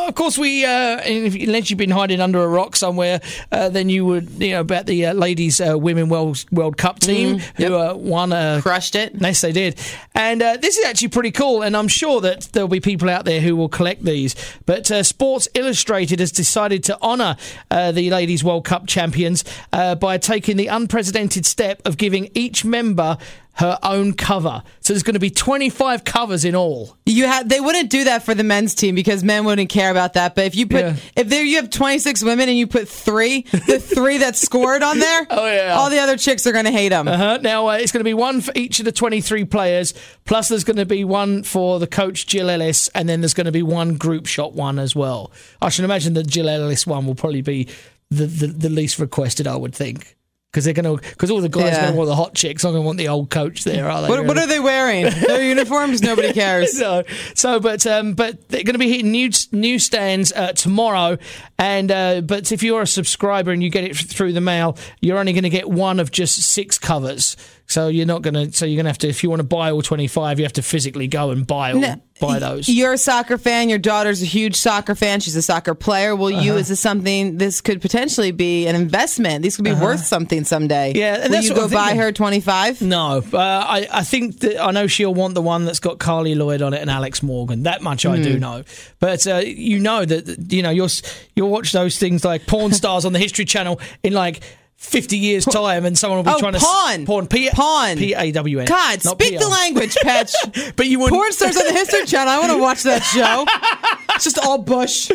of course, unless you've been hiding under a rock somewhere, then you would, about the ladies' women World Cup team who won. Crushed it. Yes, they did. And this is actually pretty cool, and I'm sure that there'll be people out there who will collect these. But Sports Illustrated has decided to honour the ladies' World Cup champions by taking the unprecedented step of giving each member her own cover. So there's going to be 25 covers in all. They wouldn't do that for the men's team because men wouldn't care about that. But if you put you have 26 women and you put the three that scored on there, all the other chicks are going to hate them. Now it's going to be one for each of the 23 players. Plus there's going to be one for the coach Jill Ellis, and then there's going to be one group shot one as well. I should imagine the Jill Ellis one will probably be the least requested, I would think. Because all the guys are going to want the hot chicks. I'm going to want the old coach there, are they? What are they wearing? Their uniforms? Nobody cares. But they're going to be hitting newsstands tomorrow. And but if you're a subscriber and you get it through the mail, you're only going to get one of just 6 covers. So you're going to have to, if you want to buy all 25, you have to physically go and buy those. You're a soccer fan. Your daughter's a huge soccer fan. She's a soccer player. Well, this could potentially be an investment. These could be worth something someday. Yeah, and will you go buy her 25? No, I think that I know she'll want the one that's got Carly Lloyd on it and Alex Morgan. That much I do know. But that you'll watch those things like porn stars on the History Channel in 50 years' time, and someone will be trying to pawn. Pawn. P-A-W-N. God, speak the language, Patch. But you wouldn't. Porn stars on the History Channel. I want to watch that show. It's just all bush.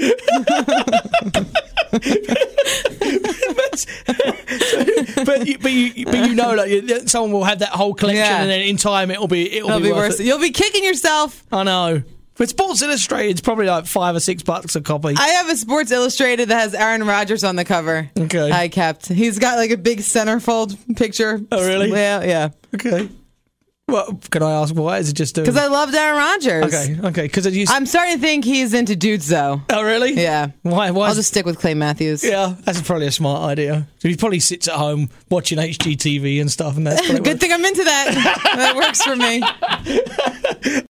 but someone will have that whole collection, and then in time it'll be worth it. You'll be kicking yourself. I know. But Sports Illustrated, it's probably $5 or $6 a copy. I have a Sports Illustrated that has Aaron Rodgers on the cover. Okay. I kept. He's got a big centerfold picture. Oh, really? Yeah. Okay. Well, can I ask why? Is it just because I loved Aaron Rodgers? Okay. Because I'm starting to think he's into dudes, though. Oh, really? Yeah. Why? I'll just stick with Clay Matthews. Yeah, that's probably a smart idea. So he probably sits at home watching HGTV and stuff, and that's good thing I'm into that. That works for me.